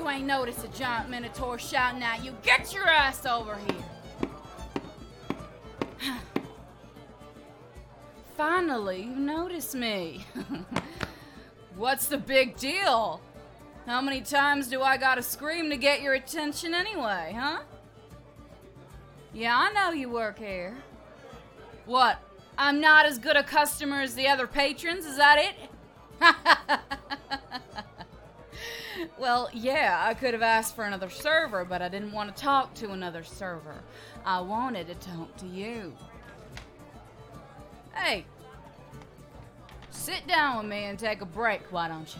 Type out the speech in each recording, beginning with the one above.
ain't noticed a giant minotaur shouting at you, get your ass over here. Finally, you notice me. What's the big deal? How many times do I gotta scream to get your attention anyway, huh? Yeah, I know you work here. What? I'm not as good a customer as the other patrons, is that it? Well, yeah, I could have asked for another server, but I didn't want to talk to another server. I wanted to talk to you. Hey, sit down with me and take a break, why don't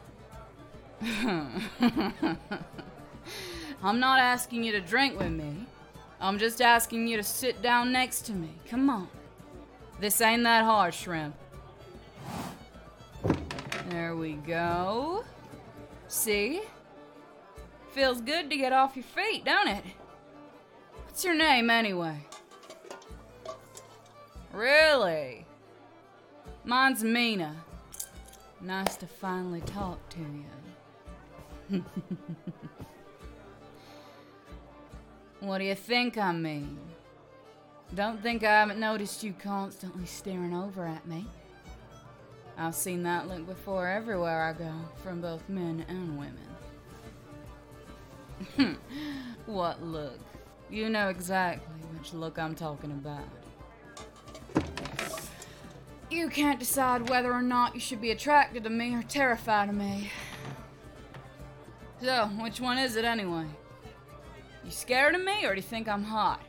you? I'm not asking you to drink with me. I'm just asking you to sit down next to me. Come on. This ain't that hard, Shrimp. There we go. See? Feels good to get off your feet, don't it? What's your name, anyway? Really? Mine's Mina. Nice to finally talk to you. What do you think I mean? Don't think I haven't noticed you constantly staring over at me. I've seen that look before everywhere I go, from both men and women. What look? You know exactly which look I'm talking about. You can't decide whether or not you should be attracted to me or terrified of me. So, which one is it anyway? You scared of me, or do you think I'm hot?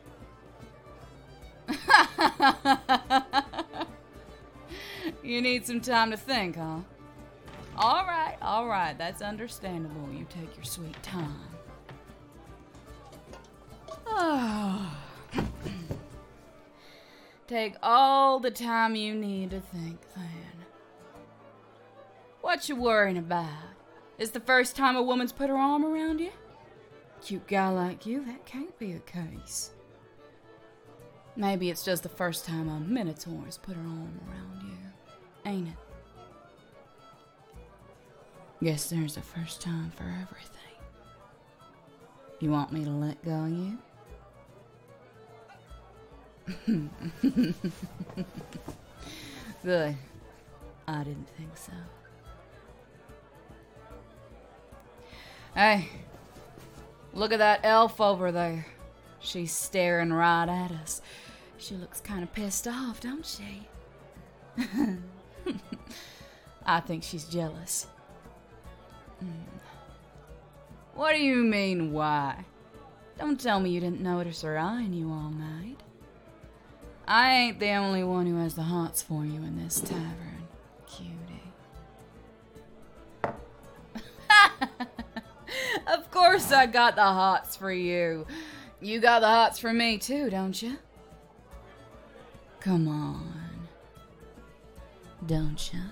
You need some time to think, huh? All right, that's understandable. You take your sweet time. Take all the time you need to think, then. What you worrying about? Is the first time a woman's put her arm around you? Cute guy like you, that can't be the case. Maybe it's just the first time a minotaur's put her arm around you, ain't it? Guess there's a first time for everything. You want me to let go of you? Good. I didn't think so. Hey, look at that elf over there. She's staring right at us. She looks kind of pissed off, don't she? I think she's jealous. What do you mean, why? Don't tell me you didn't notice her eyeing you all night. I ain't the only one who has the hots for you in this tavern, cutie. Of course I got the hots for you. You got the hots for me too, don't you? Come on. Don't you?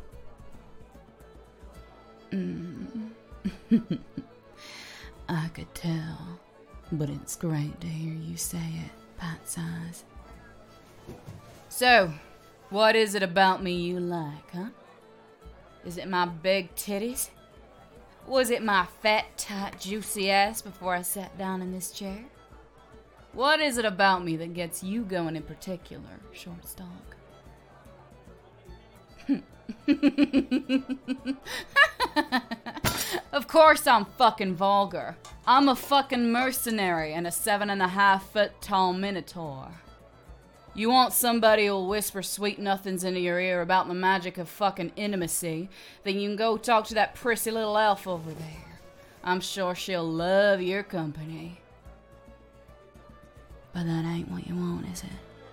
I could tell, but it's great to hear you say it, Pat-size. So, what is it about me you like, huh? Is it my big titties? Was it my fat, tight, juicy ass before I sat down in this chair? What is it about me that gets you going in particular, Shortstock? Of course I'm fucking vulgar. I'm a fucking mercenary and a 7.5-foot tall minotaur. You want somebody who'll whisper sweet nothings into your ear about the magic of fucking intimacy, then you can go talk to that prissy little elf over there. I'm sure she'll love your company. But that ain't what you want, is it?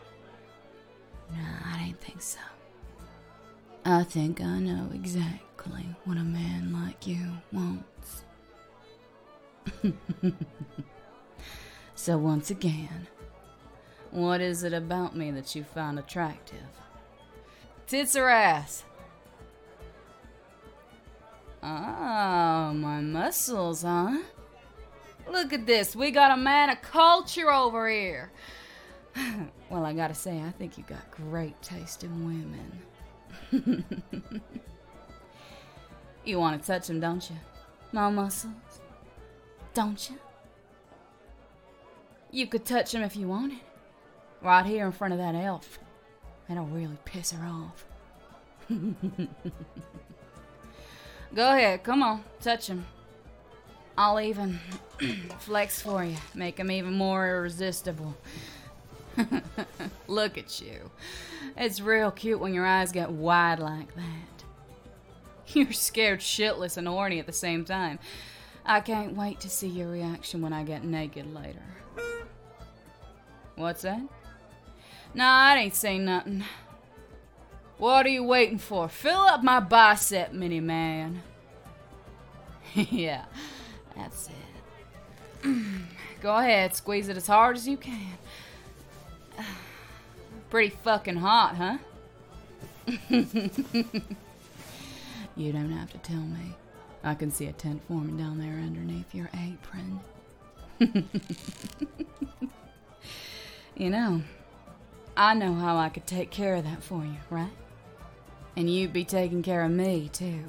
Nah, I didn't think so. I think I know exactly what a man like you wants. So once again, what is it about me that you find attractive? Tits or ass? Oh, my muscles, huh? Look at this. We got a man of culture over here. Well, I gotta say, I think you got great taste in women. You want to touch them, don't you? My muscles? don't you? You could touch him if you wanted. Right here in front of that elf. That'll really piss her off. Go ahead, come on, touch him. I'll even flex for you, make him even more irresistible. Look at you. It's real cute when your eyes get wide like that. You're scared shitless and horny at the same time. I can't wait to see your reaction when I get naked later. What's that? Nah, I ain't saying nothing. What are you waiting for? Fill up my bicep, mini-man. Yeah, that's it. Go ahead, squeeze it as hard as you can. Pretty fucking hot, huh? You don't have to tell me. I can see a tent forming down there underneath your apron. You know, I know how I could take care of that for you, right? And you'd be taking care of me, too.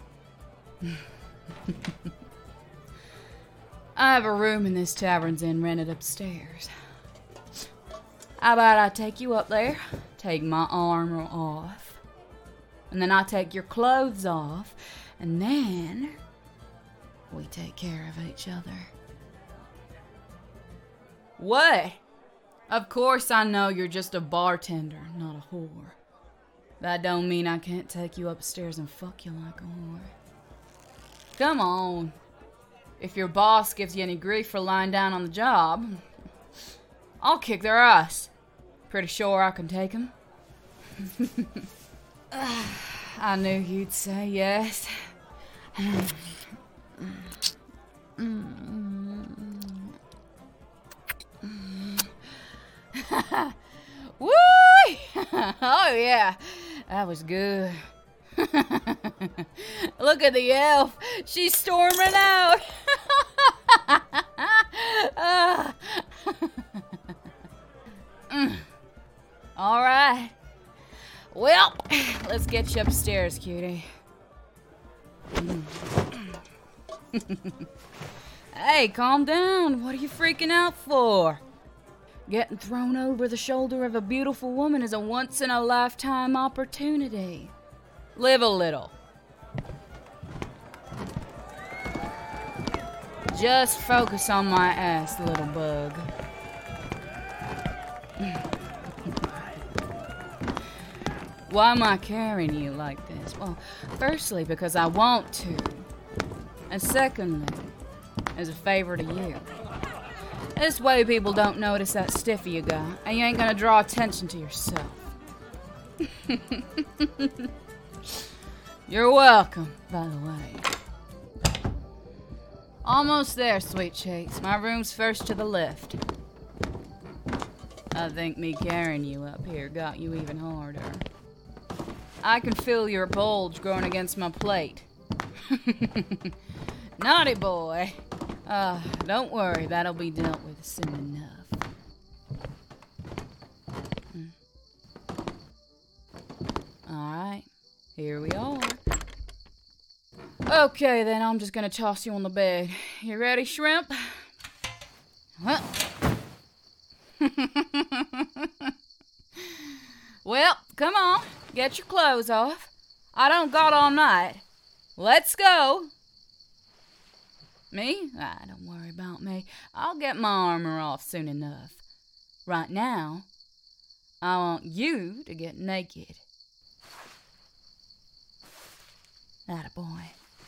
I have a room in this Tavern's Inn rented upstairs. How about I take you up there, take my armor off, and then I take your clothes off, and then we take care of each other. What? Of course I know you're just a bartender, not a whore. That don't mean I can't take you upstairs and fuck you like a whore. Come on. If your boss gives you any grief for lying down on the job, I'll kick their ass. Pretty sure I can take them. I knew you'd say yes. Woo! Oh yeah, that was good. Look at the elf. She's storming out. All right. Well, let's get you upstairs, cutie. Hey, calm down. What are you freaking out for? Getting thrown over the shoulder of a beautiful woman is a once-in-a-lifetime opportunity. Live a little. Just focus on my ass, little bug. Why am I carrying you like this? Well, firstly, because I want to. And secondly, as a favor to you. This way people don't notice that stiffy you got, and you ain't gonna draw attention to yourself. You're welcome, by the way. Almost there, sweet cheeks. My room's first to the left. I think me carrying you up here got you even harder. I can feel your bulge growing against my plate. Naughty boy. Don't worry, that'll be dealt with soon enough. Alright, here we are. Okay, then I'm just gonna toss you on the bed. You ready, shrimp? Well. Well, come on, get your clothes off. I don't got all night. Let's go. Me? Don't worry about me. I'll get my armor off soon enough. Right now, I want you to get naked. Atta boy.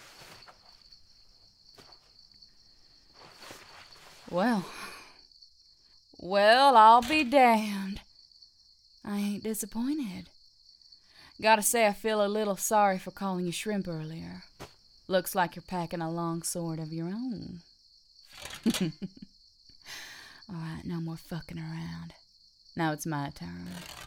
Well, I'll be damned. I ain't disappointed. Gotta say, I feel a little sorry for calling you shrimp earlier. Looks like you're packing a long sword of your own. Alright, no more fucking around. Now it's my turn.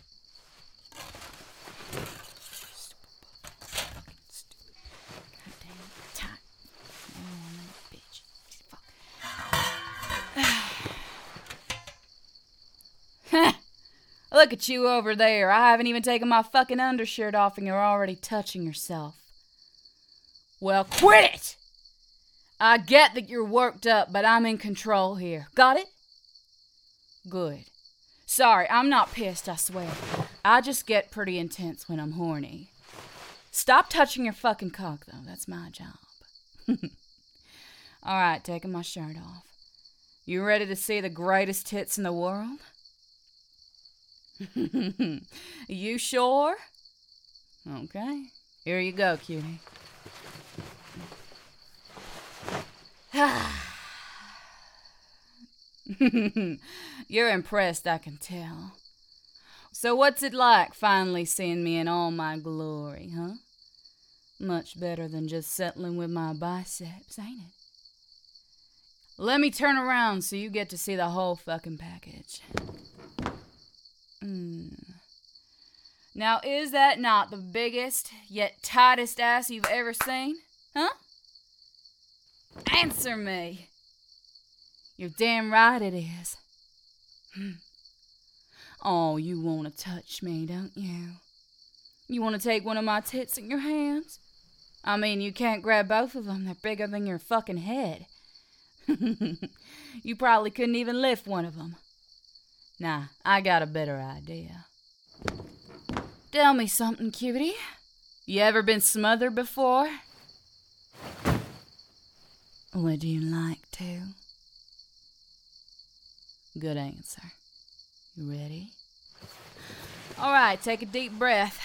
Look at you over there. I haven't even taken my fucking undershirt off and you're already touching yourself. Well, quit it! I get that you're worked up, but I'm in control here. Got it? Good. Sorry, I'm not pissed, I swear. I just get pretty intense when I'm horny. Stop touching your fucking cock, though. That's my job. Alright, taking my shirt off. You ready to see the greatest tits in the world? You sure? Okay. Here you go, cutie. You're impressed, I can tell. So what's it like finally seeing me in all my glory, huh? Much better than just settling with my biceps, ain't it? Let me turn around so you get to see the whole fucking package. Now, is that not the biggest, yet tightest ass you've ever seen? Huh? Answer me. You're damn right it is. Oh, you want to touch me, don't you? You want to take one of my tits in your hands? I mean, you can't grab both of them. They're bigger than your fucking head. You probably couldn't even lift one of them. Nah, I got a better idea. Tell me something, cutie. You ever been smothered before? Would you like to? Good answer. You ready? All right, take a deep breath.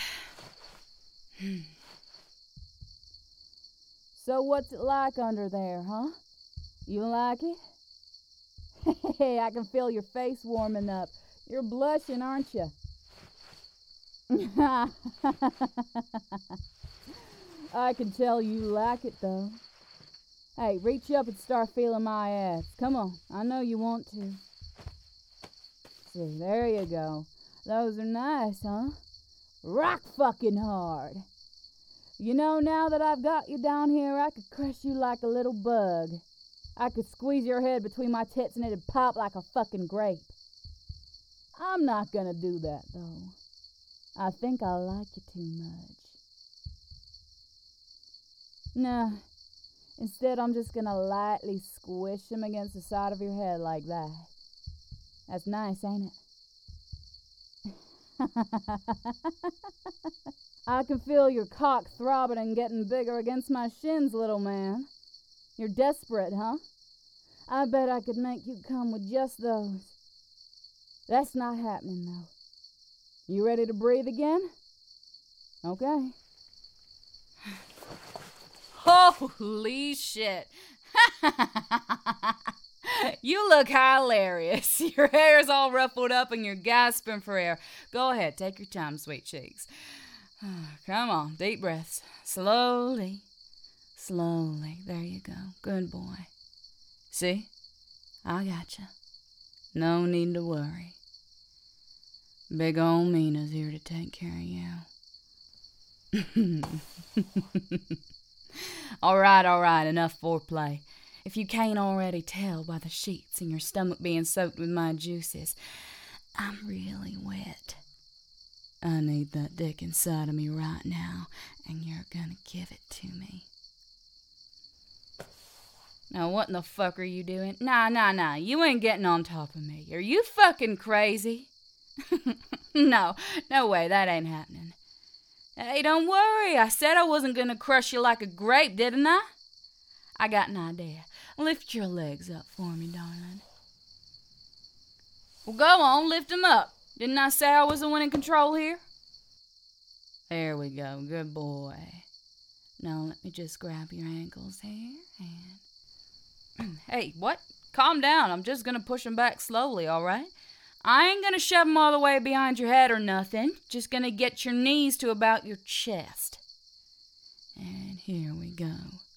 So what's it like under there, huh? You like it? Hey, I can feel your face warming up. You're blushing, aren't you? I can tell you like it, though. Hey, reach up and start feeling my ass. Come on, I know you want to. See, there you go. Those are nice, huh? Rock fucking hard. You know, now that I've got you down here, I could crush you like a little bug. I could squeeze your head between my tits and it'd pop like a fucking grape. I'm not gonna do that, though. I think I like you too much. Nah, instead I'm just gonna lightly squish him against the side of your head like that. That's nice, ain't it? I can feel your cock throbbing and getting bigger against my shins, little man. You're desperate, huh? I bet I could make you come with just those. That's not happening, though. You ready to breathe again? Okay. Holy shit. You look hilarious. Your hair's all ruffled up and you're gasping for air. Go ahead, take your time, sweet cheeks. Come on, deep breaths. Slowly. Slowly. There you go. Good boy. See? I gotcha. No need to worry. Big ol' Mina's here to take care of you. All right, enough foreplay. If you can't already tell by the sheets and your stomach being soaked with my juices, I'm really wet. I need that dick inside of me right now, and you're gonna give it to me. Now, what in the fuck are you doing? Nah, you ain't getting on top of me. Are you fucking crazy? No way, that ain't happening. Hey, don't worry, I said I wasn't gonna crush you like a grape, didn't I? I got an idea. Lift your legs up for me, darling. Well, go on, lift them up. Didn't I say I was the one in control here? There we go, good boy. Now let me just grab your ankles here and... Hey, what? Calm down, I'm just gonna push them back slowly, alright? I ain't gonna shove them all the way behind your head or nothing. Just gonna get your knees to about your chest. And here we go.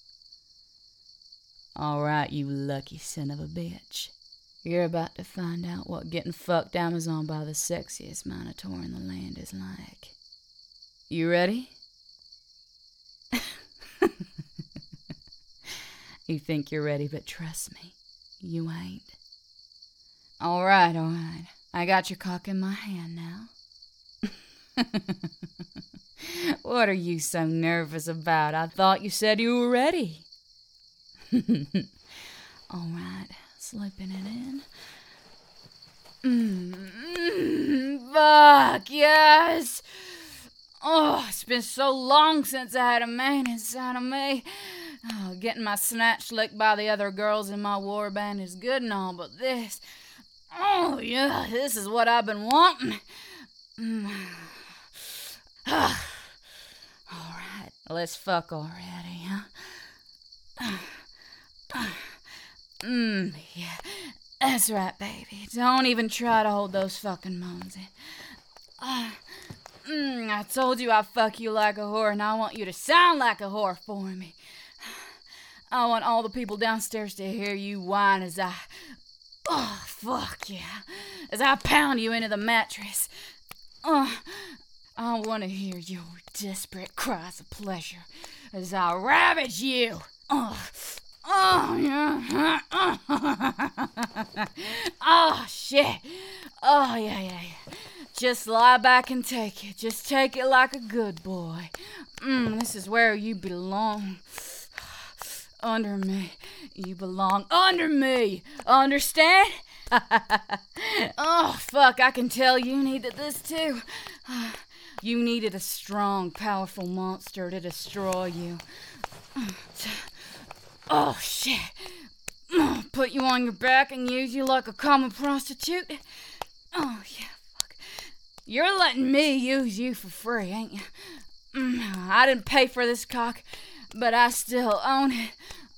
Alright, you lucky son of a bitch. You're about to find out what getting fucked Amazon by the sexiest minotaur in the land is like. You ready? You think you're ready, but trust me, you ain't. All right. I got your cock in my hand now. What are you so nervous about? I thought you said you were ready. All right, slipping it in. Fuck, yes. Oh, it's been so long since I had a man inside of me. Oh, getting my snatch licked by the other girls in my war band is good and all, but this... Oh, yeah, this is what I've been wanting. All right, let's fuck already, huh? Yeah, that's right, baby. Don't even try to hold those fucking moans in. I told you I'd fuck you like a whore, and I want you to sound like a whore for me. I want all the people downstairs to hear you whine as I... Oh, fuck yeah. As I pound you into the mattress. I want to hear your desperate cries of pleasure as I ravage you. Oh, yeah. Oh, shit. Oh, yeah. Just lie back and take it. Just take it like a good boy. This is where you belong. Under me. You belong under me. Understand? Oh, fuck, I can tell you needed this too. You needed a strong, powerful monster to destroy you. Oh, shit. Put you on your back and use you like a common prostitute? Oh, yeah, fuck. You're letting me use you for free, ain't you? I didn't pay for this cock, but I still own it.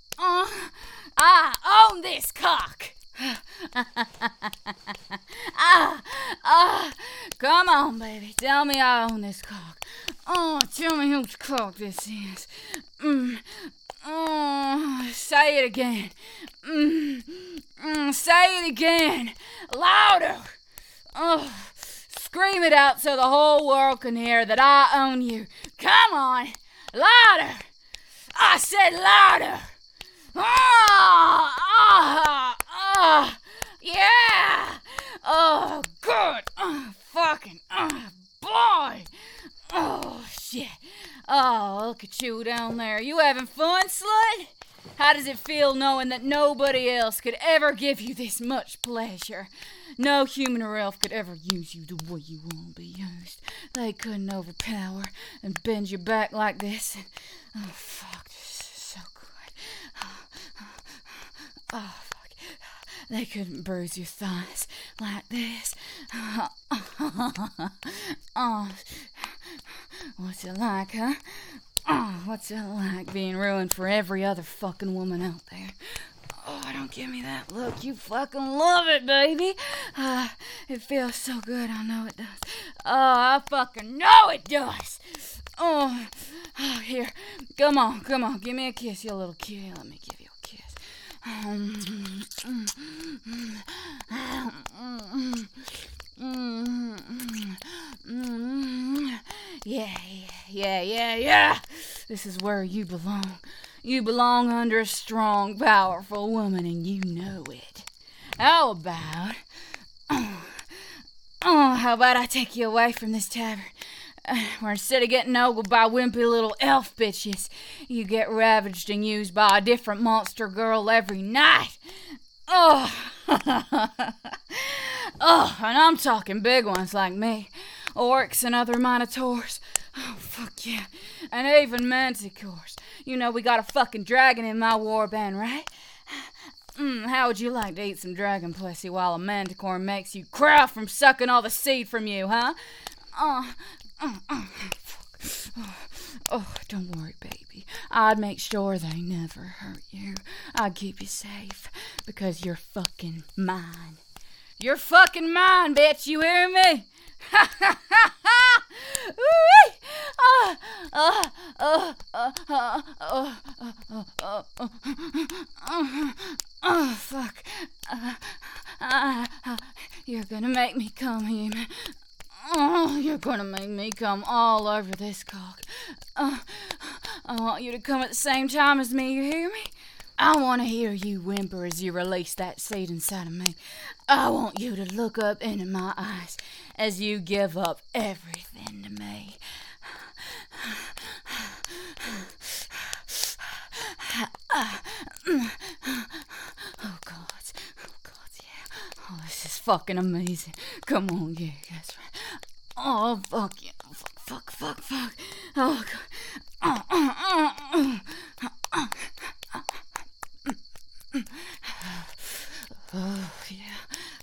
I own this cock. Come on, baby. Tell me I own this cock. Tell me whose cock this is. Say it again. Say it again. Louder. Scream it out so the whole world can hear that I own you. Come on. Louder. I said louder. Yeah. Oh, good. Fucking boy. Oh, shit. Oh, look at you down there. You having fun, slut? How does it feel knowing that nobody else could ever give you this much pleasure? No human or elf could ever use you the way you want to be used. They couldn't overpower and bend your back like this. Oh, fuck, this is so good. Oh, fuck. They couldn't bruise your thighs like this. Oh, what's it like, huh? Oh, what's it like being ruined for every other fucking woman out there? Oh, don't give me that look. You fucking love it, baby. It feels so good. I know it does. Oh, I fucking know it does. Oh, here. Come on. Give me a kiss, you little kitty. Let me give you a kiss. Yeah. This is where you belong. You belong under a strong, powerful woman, and you know it. How about I take you away from this tavern, where instead of getting ogled by wimpy little elf bitches, you get ravaged and used by a different monster girl every night. Oh, and I'm talking big ones like me, orcs and other minotaurs. Oh, fuck yeah. And even manticores. You know we got a fucking dragon in my war band, right? How would you like to eat some dragon pussy while a manticore makes you cry from sucking all the seed from you, huh? Don't worry, baby. I'd make sure they never hurt you. I'd keep you safe because you're fucking mine. You're fucking mine, bitch. You hear me? Fuck. You're gonna make me come, human. Oh, you're gonna make me come all over this cock. I want you to come at the same time as me, you hear me? I want to hear you whimper as you release that seed inside of me. I want you to look up into my eyes as you give up everything to me. fucking amazing. Come on, yeah, that's right. Oh, fuck yeah. Fuck. Oh, God. Oh, yeah.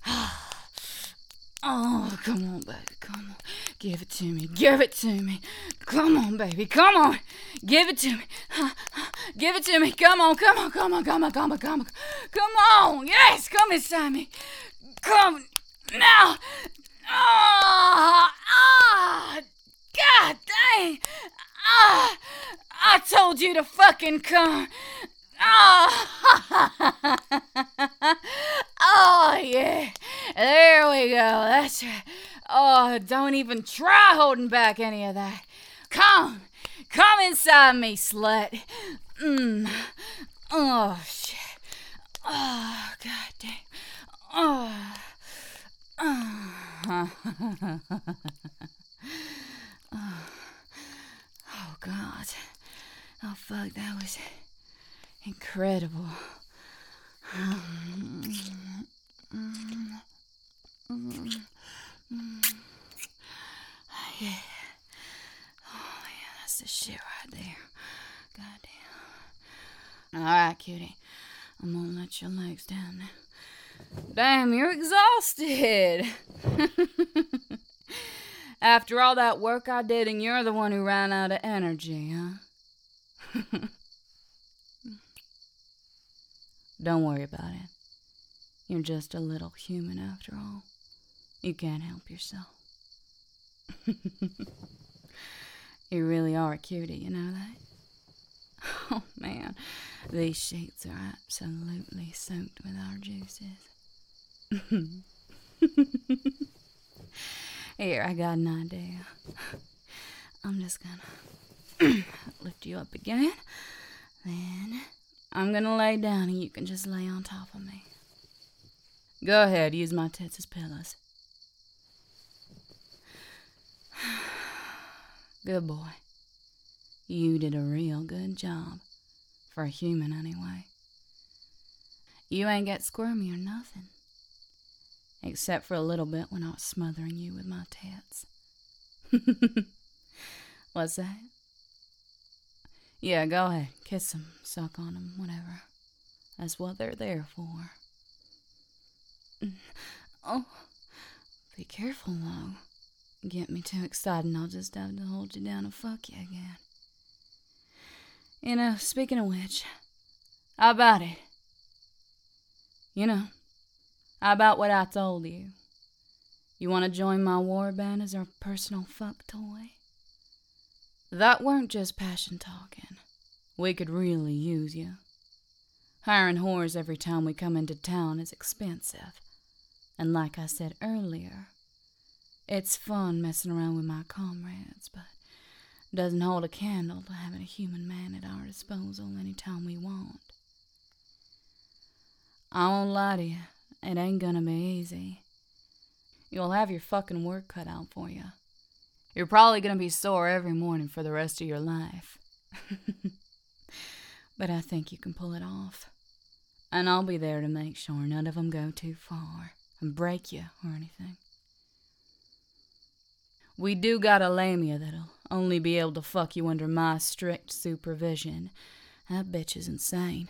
Oh, come on, baby, come on. Give it to me. Come on, baby, come on. Give it to me. Give it to me. Come on. Come on. Yes, come inside me. Come now. God dang. I told you to fucking come. Oh, yeah. There we go. That's right. Oh, don't even try holding back any of that. Come inside me, slut. Oh, shit. Oh, god damn. Oh. Oh, God. Oh, fuck, that was incredible. Yeah. Oh, yeah, that's the shit right there. Goddamn. Alright, cutie. I'm gonna let your legs down now. Damn, you're exhausted. After all that work I did, and you're the one who ran out of energy, huh? Don't worry about it. You're just a little human after all. You can't help yourself. You really are a cutie, you know that? Oh, man. These sheets are absolutely soaked with our juices. Here, I got an idea. I'm just gonna lift you up again. Then I'm gonna lay down and you can just lay on top of me. Go ahead, use my tits as pillows. Good boy. You did a real good job. For a human, anyway. You ain't get squirmy or nothing. Except for a little bit when I was smothering you with my tits. What's that? Yeah, go ahead. Kiss them, suck on them, whatever. That's what they're there for. Oh, be careful, though. Get me too excited and I'll just have to hold you down and fuck you again. You know, speaking of which, how about it? You know, how about what I told you? You want to join my war band as our personal fuck toy? That weren't just passion talking. We could really use you. Hiring whores every time we come into town is expensive. And like I said earlier, it's fun messing around with my comrades, but doesn't hold a candle to having a human man at our disposal anytime we want. I won't lie to you, it ain't gonna be easy. You'll have your fucking work cut out for you. You're probably gonna be sore every morning for the rest of your life. But I think you can pull it off. And I'll be there to make sure none of them go too far and break you or anything. We do got a lamia that'll only be able to fuck you under my strict supervision. That bitch is insane.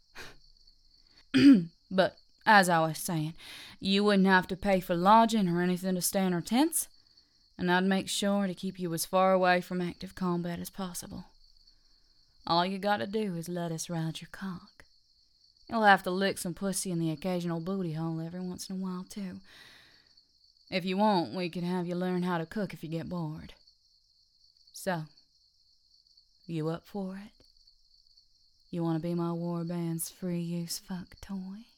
But, as I was saying, you wouldn't have to pay for lodging or anything to stay in our tents, and I'd make sure to keep you as far away from active combat as possible. All you gotta do is let us ride your cock. You'll have to lick some pussy in the occasional booty hole every once in a while, too. If you want, we can have you learn how to cook if you get bored. So, you up for it? You want to be my war band's free-use fuck toy?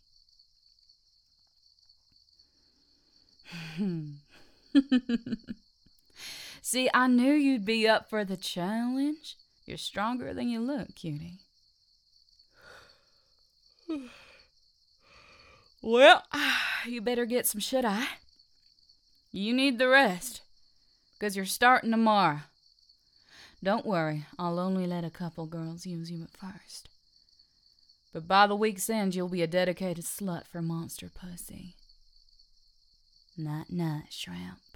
See, I knew you'd be up for the challenge. You're stronger than you look, cutie. Well, you better get some shut-eye. You need the rest, 'cause you're starting tomorrow. Don't worry, I'll only let a couple girls use you at first. But by the week's end, you'll be a dedicated slut for monster pussy. Night, night, shrimp.